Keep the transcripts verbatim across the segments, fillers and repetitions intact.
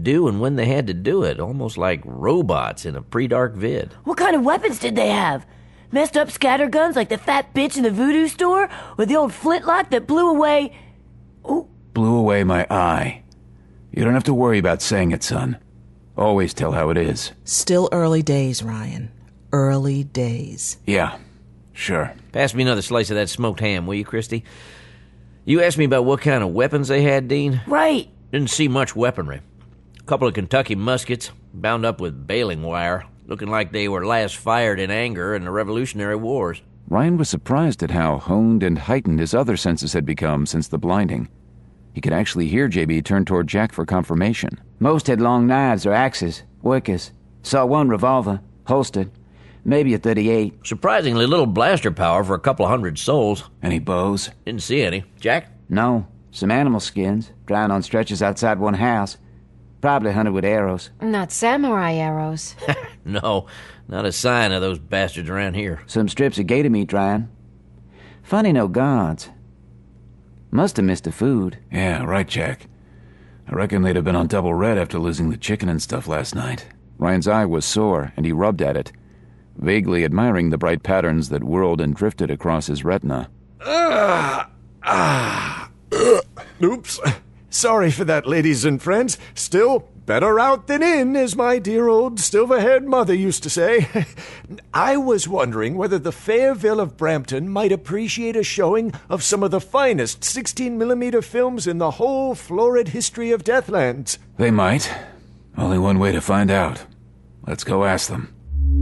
do and when they had to do it, almost like robots in a pre-dark vid. What kind of weapons did they have? Messed up scatterguns like the fat bitch in the voodoo store? Or the old flintlock that blew away... Oh. Blew away my eye. You don't have to worry about saying it, son. Always tell how it is. Still early days, Ryan. Early days. Yeah, sure. Pass me another slice of that smoked ham, will you, Christy? You asked me about what kind of weapons they had, Dean? Right. Didn't see much weaponry. A couple of Kentucky muskets, bound up with baling wire, looking like they were last fired in anger in the Revolutionary Wars. Ryan was surprised at how honed and heightened his other senses had become since the blinding. He could actually hear J B turn toward Jack for confirmation. Most had long knives or axes, workers. Saw one revolver, holstered. Maybe a thirty-eight. Surprisingly little blaster power for a couple of hundred souls. Any bows? Didn't see any. Jack? No. Some animal skins, drying on stretchers outside one house. Probably hunted with arrows. Not samurai arrows. No, not a sign of those bastards around here. Some strips of gator meat drying. Funny no guards. Must have missed the food. Yeah, right, Jack. I reckon they'd have been on double red after losing the chicken and stuff last night. Ryan's eye was sore, and he rubbed at it, vaguely admiring the bright patterns that whirled and drifted across his retina. Ah, ah, uh, oops. Sorry for that, ladies and friends. Still, better out than in, as my dear old silver-haired mother used to say. I was wondering whether the Fairville of Brampton might appreciate a showing of some of the finest sixteen millimeter films in the whole florid history of Deathlands. They might. Only one way to find out. Let's go ask them.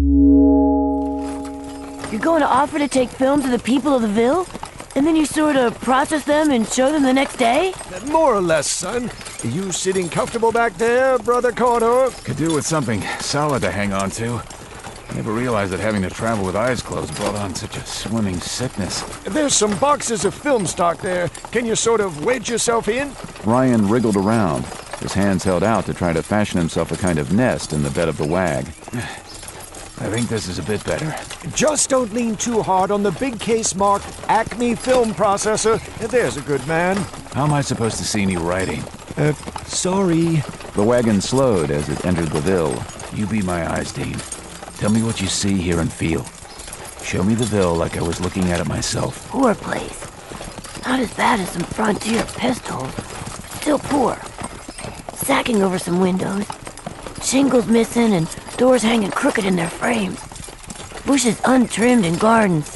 You're going to offer to take film to the people of the Ville? And then you sort of process them and show them the next day? More or less, son. Are you sitting comfortable back there, Brother Connor? Could do with something solid to hang on to. Never realized that having to travel with eyes closed brought on such a swimming sickness. There's some boxes of film stock there. Can you sort of wedge yourself in? Ryan wriggled around, his hands held out to try to fashion himself a kind of nest in the bed of the wag. I think this is a bit better. Just don't lean too hard on the big case marked Acme film processor. There's a good man. How am I supposed to see any writing? Uh, sorry. The wagon slowed as it entered the Ville. You be my eyes, Dean. Tell me what you see, hear, and feel. Show me the Ville like I was looking at it myself. Poor place. Not as bad as some frontier pistols. Still poor. Sacking over some windows. Shingles missing and doors hanging crooked in their frames. Bushes untrimmed in gardens.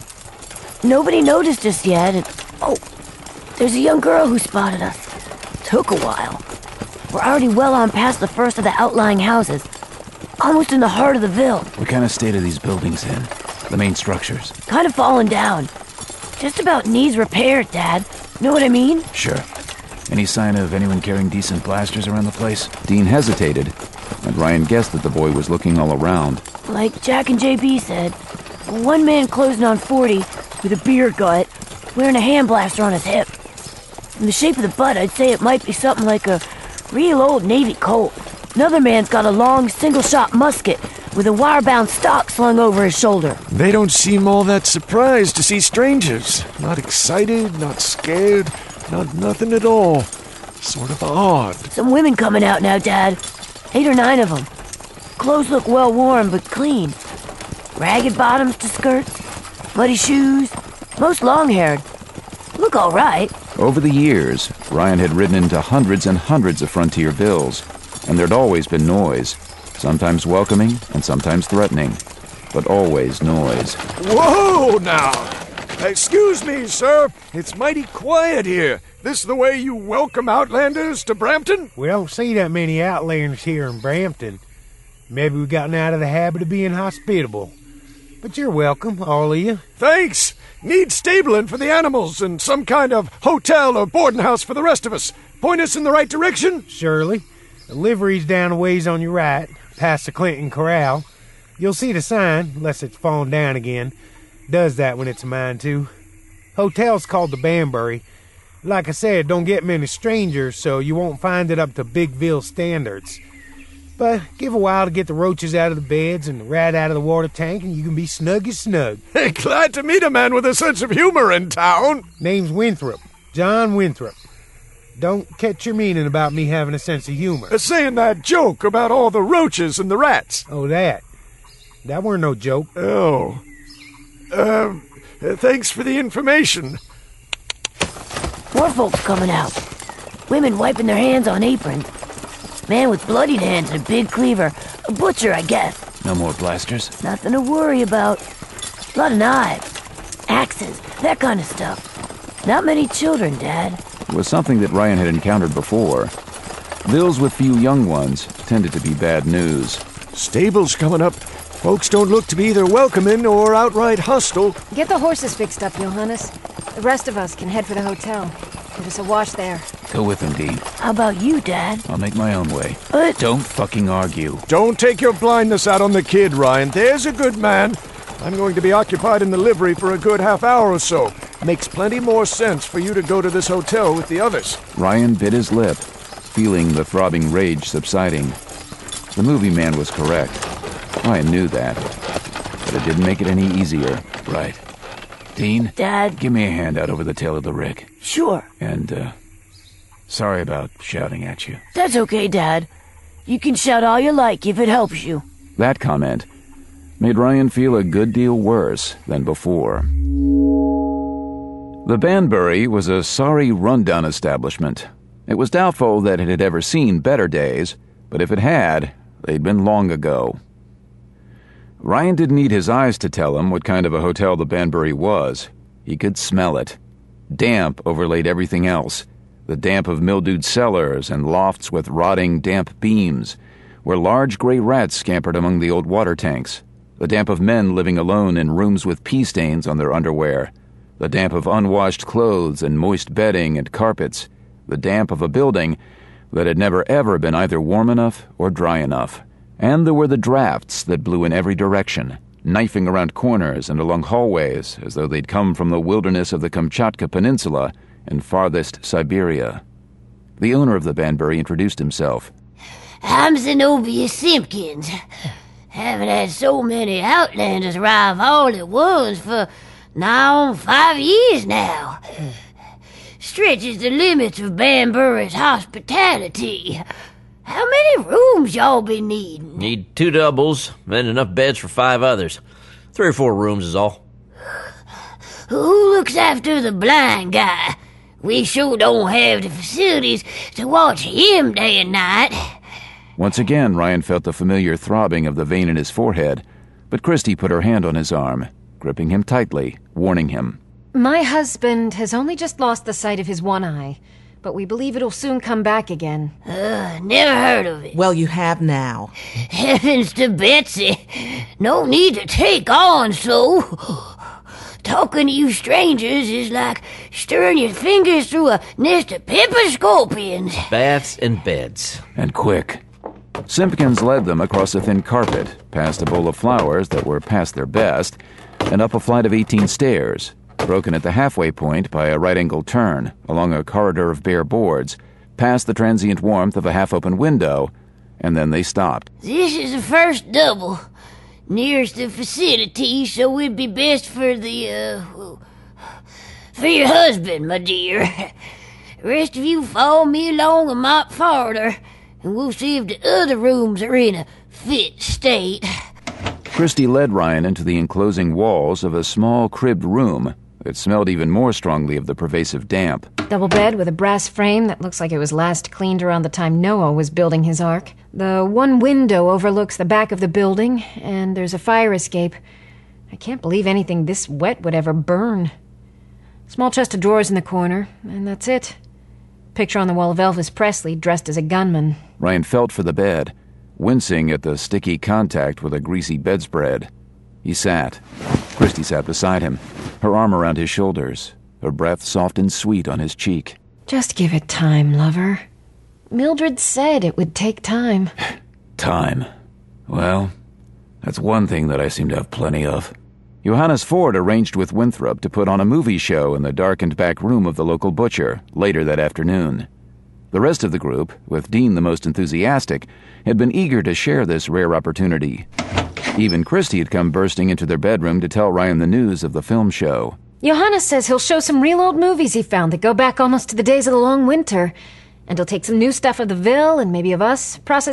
Nobody noticed us yet, and... Oh, there's a young girl who spotted us. Took a while. We're already well on past the first of the outlying houses. Almost in the heart of the Ville. What kind of state are these buildings in? The main structures? Kind of fallen down. Just about needs repaired, Dad. Know what I mean? Sure. Any sign of anyone carrying decent blasters around the place? Dean hesitated, and Ryan guessed that the boy was looking all around. Like Jack and J B said, one man closing on forty, with a beer gut, wearing a hand blaster on his hip. From the shape of the butt, I'd say it might be something like a real old Navy Colt. Another man's got a long, single-shot musket with a wire-bound stock slung over his shoulder. They don't seem all that surprised to see strangers. Not excited, not scared, not nothing at all. Sort of odd. Some women coming out now, Dad. Eight or nine of them. Clothes look well worn, but clean. Ragged bottoms to skirts, muddy shoes, most long-haired. Look all right. Over the years, Ryan had ridden into hundreds and hundreds of frontier villes, and there'd always been noise, sometimes welcoming and sometimes threatening, but always noise. Whoa, now! Excuse me, sir. It's mighty quiet here. This the way you welcome outlanders to Brampton? We don't see that many outlanders here in Brampton. Maybe we've gotten out of the habit of being hospitable. But you're welcome, all of you. Thanks. Need stabling for the animals and some kind of hotel or boarding house for the rest of us. Point us in the right direction? Surely. The livery's down a ways on your right, past the Clinton Corral. You'll see the sign, unless it's fallen down again. Does that when it's mine, too. Hotel's called the Banbury. Like I said, don't get many strangers, so you won't find it up to Bigville standards. But give a while to get the roaches out of the beds and the rat out of the water tank, and you can be snug as snug. Hey, glad to meet a man with a sense of humor in town. Name's Winthrop. John Winthrop. Don't catch your meaning about me having a sense of humor. Uh, saying that joke about all the roaches and the rats. Oh, that. That weren't no joke. Oh. Um, uh, thanks for the information. More folks coming out. Women wiping their hands on aprons. Man with bloodied hands and a big cleaver. A butcher, I guess. No more blasters? Nothing to worry about. A lot of knives, axes, that kind of stuff. Not many children, Dad. It was something that Ryan had encountered before. Villes with few young ones tended to be bad news. Stables coming up. Folks don't look to be either welcoming or outright hostile. Get the horses fixed up, Johannes. The rest of us can head for the hotel. Give us a wash there. Go with him, Dean. How about you, Dad? I'll make my own way. But... Don't fucking argue. Don't take your blindness out on the kid, Ryan. There's a good man. I'm going to be occupied in the livery for a good half hour or so. Makes plenty more sense for you to go to this hotel with the others. Ryan bit his lip, feeling the throbbing rage subsiding. The movie man was correct. Ryan knew that. But it didn't make it any easier. Right. Dean? Dad? Give me a hand out over the tail of the rig. Sure. And, uh... sorry about shouting at you. That's okay, Dad. You can shout all you like if it helps you. That comment made Ryan feel a good deal worse than before. The Banbury was a sorry rundown establishment. It was doubtful that it had ever seen better days, but if it had, they'd been long ago. Ryan didn't need his eyes to tell him what kind of a hotel the Banbury was. He could smell it. Damp overlaid everything else. The damp of mildewed cellars and lofts with rotting, damp beams, where large gray rats scampered among the old water tanks. The damp of men living alone in rooms with pee stains on their underwear. The damp of unwashed clothes and moist bedding and carpets. The damp of a building that had never ever been either warm enough or dry enough. And there were the drafts that blew in every direction, knifing around corners and along hallways as though they'd come from the wilderness of the Kamchatka Peninsula and farthest Siberia. The owner of the Banbury introduced himself. I'm Zenobia Simpkins. Haven't had so many outlanders arrive all at once for nigh on five years now. Stretches the limits of Banbury's hospitality. How many rooms y'all be needing? Need two doubles and enough beds for five others. Three or four rooms is all. Who looks after the blind guy? We sure don't have the facilities to watch him day and night. Once again, Ryan felt the familiar throbbing of the vein in his forehead, but Christy put her hand on his arm, gripping him tightly, warning him. My husband has only just lost the sight of his one eye, but we believe it'll soon come back again. Uh, never heard of it. Well, you have now. Heavens to Betsy. No need to take on so. Talking to you strangers is like stirring your fingers through a nest of pepper scorpions. Baths and beds. And quick. Simpkins led them across a thin carpet, past a bowl of flowers that were past their best, and up a flight of eighteen stairs, broken at the halfway point by a right-angled turn, along a corridor of bare boards, past the transient warmth of a half-open window, and then they stopped. This is the first double. Nearest the facility, so it'd be best for the, uh... for your husband, my dear. Rest of you follow me along a mite farther, and we'll see if the other rooms are in a fit state. Christy led Ryan into the enclosing walls of a small cribbed room that smelled even more strongly of the pervasive damp. Double bed with a brass frame that looks like it was last cleaned around the time Noah was building his ark. The one window overlooks the back of the building, and there's a fire escape. I can't believe anything this wet would ever burn. Small chest of drawers in the corner, and that's it. Picture on the wall of Elvis Presley dressed as a gunman. Ryan felt for the bed, wincing at the sticky contact with a greasy bedspread. He sat. Christy sat beside him, her arm around his shoulders, her breath soft and sweet on his cheek. Just give it time, lover. Mildred said it would take time. Time. Well, that's one thing that I seem to have plenty of. Johannes Ford arranged with Winthrop to put on a movie show in the darkened back room of the local butcher later that afternoon. The rest of the group, with Dean the most enthusiastic, had been eager to share this rare opportunity. Even Christy had come bursting into their bedroom to tell Ryan the news of the film show. Johannes says he'll show some real old movies he found that go back almost to the days of the long winter. And he'll take some new stuff of the Ville and maybe of us, process